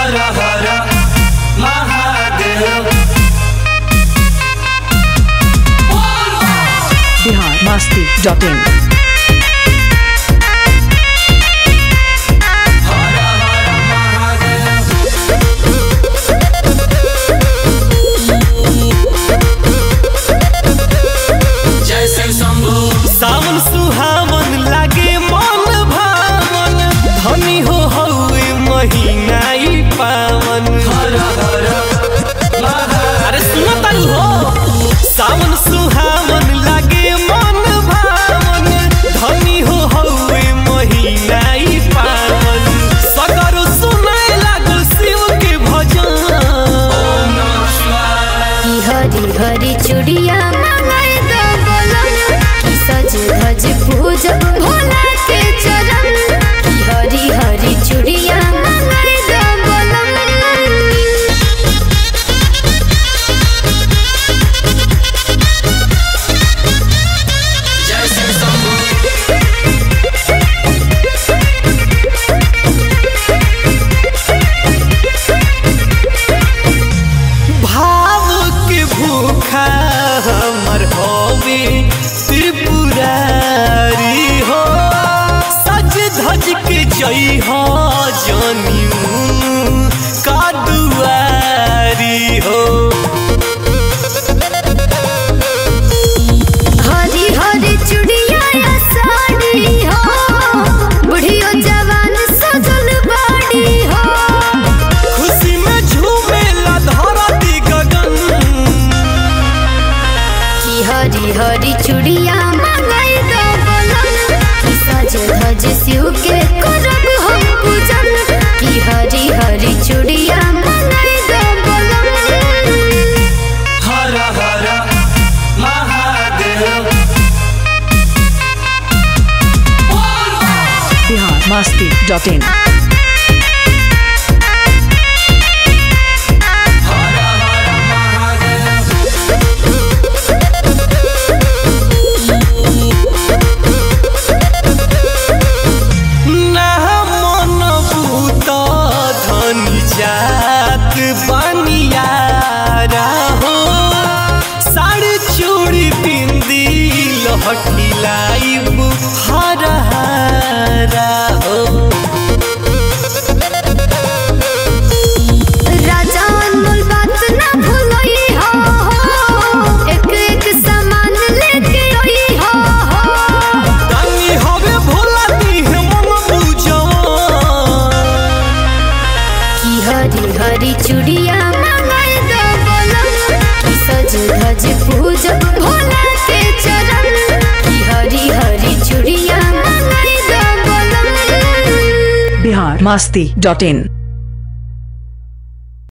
हर हर Mahadev. biharmasti.in सावन सुहावन लागे मन भावन, धनी हो हउए महीना ई पावन। अरे सुनो तारू हो, सावन सुहावन लागे मन भावन, धनी हो हउए महीना ई पावन। सगरो सुनाए लागल शिव के भजन। हरी हरी चूड़िया मंगाए दो बोलन, सज धज पूजब भोला के चरण। हरी हरी चूड़िया मंगाए दो बोलन। भाव के भूखा हमर होवे त्रिपुरारी हो, सज धज के जई हो जानी का दुआरी हो। हरी हरी चूड़िया या साड़ी हो, बुढ़ियो जवान सजल बाड़ी हो। खुशी में झूमेला धरती गगन। की हरी हरी चूड़िया मंगाई दो बोलन, की सज धज शिव के करब हम पूजन। की हरी हरी चूड़िया मंगाई दो बोलन। हर हर महादेव। biharmasti.in जात बनियारा हो, साड़ी चूड़ी बिंदी लहठी लाइब हर हरा हो। राजा अनमोल बात ना भूलोई हो, एक एक सामान लेके आई हो। तनी होवे भोला दी मन बुझवा। की हरी हरी चूड़िया मंगाए दो बोलन, की सज धज पूजब भोला के चरण। की हरी हरी चूड़िया मंगाए दो बोलन। biharmasti.in